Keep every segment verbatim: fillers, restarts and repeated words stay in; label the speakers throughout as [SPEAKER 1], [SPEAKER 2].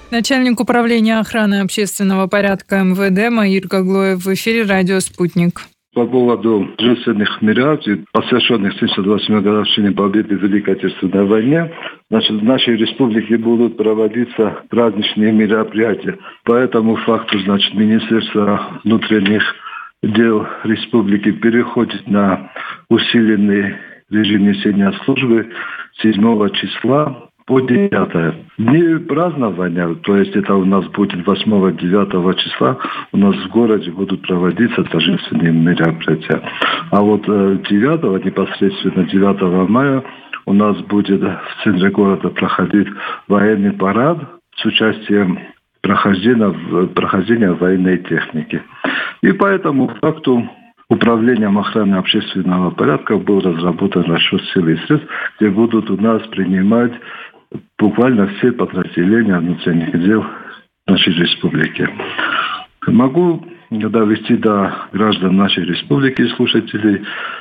[SPEAKER 1] Начальник управления охраны общественного порядка эм вэ дэ Маир Гаглоев в эфире радио «Спутник».
[SPEAKER 2] По поводу торжественных мероприятий, посвященных семьдесят восьмой годовщине победы в Великой Отечественной войне, значит, в нашей республике будут проводиться праздничные мероприятия. По этому факту, значит, Министерство внутренних дел республики переходит на усиленный режим несения службы седьмого числа по девятое. Дни празднования, то есть это у нас будет восьмого-девятого числа, у нас в городе будут проводиться торжественные мероприятия. А вот девятого, непосредственно девятого мая, у нас будет в центре города проходить военный парад с участием прохождения, прохождения военной техники. И по этому факту Управлением охраны общественного порядка был разработан расчет сил и средств, где будут у нас принимать буквально все подразделения внутренних дел нашей республики. Могу довести до граждан нашей республики, слушателей,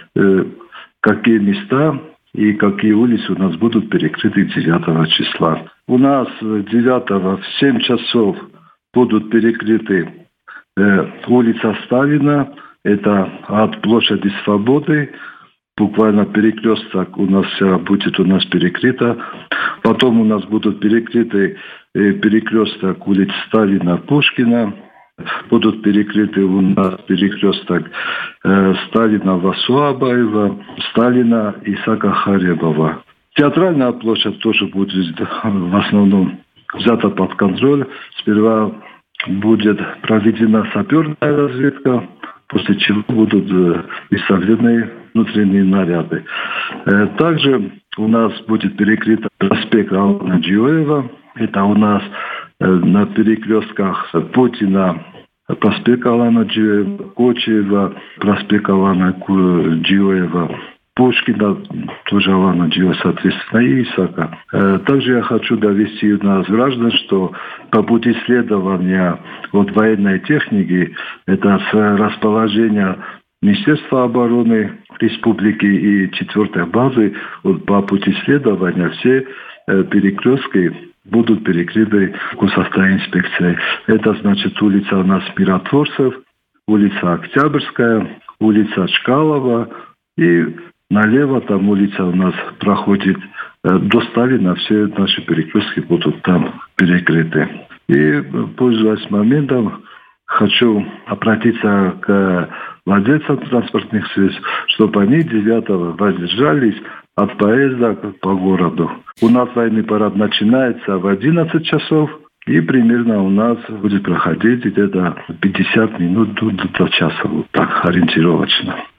[SPEAKER 2] какие места и какие улицы у нас будут перекрыты девятого числа. У нас девятого в семь часов будут перекрыты улица Сталина, это от площади Свободы, буквально перекресток у нас будет у нас перекрыто. Потом у нас будут перекрыты перекресток улиц Сталина, Пушкина. Будут перекрыты у нас перекресток э, Сталина, Васуабаева, Сталина, Исаака Харебова. Театральная площадь тоже будет в основном взята под контроль. Сперва будет проведена саперная разведка, после чего будут выставлены внутренние наряды. Также у нас будет перекрыт проспект Алана Джиоева. Это у нас на перекрестках Путина, проспект Алана Джиоева, Кочева, проспект Алана Джиоева, Пушкина, тоже Алана Джиоева, соответственно, и Исаака. Также я хочу довести у нас граждан, что по пути следования от военной техники, это с расположения Министерства обороны республики и четвертой базы, вот по пути следования все перекрестки будут перекрыты госавтоинспекцией. Это значит улица у нас Миротворцев, улица Октябрьская, улица Чкалова и налево там улица у нас проходит до Сталина, все наши перекрестки будут там перекрыты. И, пользуясь моментом, хочу обратиться к владельцам транспортных средств, чтобы они девятого воздержались от поезда по городу. У нас военный парад начинается в одиннадцать часов, и примерно у нас будет проходить где-то пятьдесят минут до часа, вот так ориентировочно.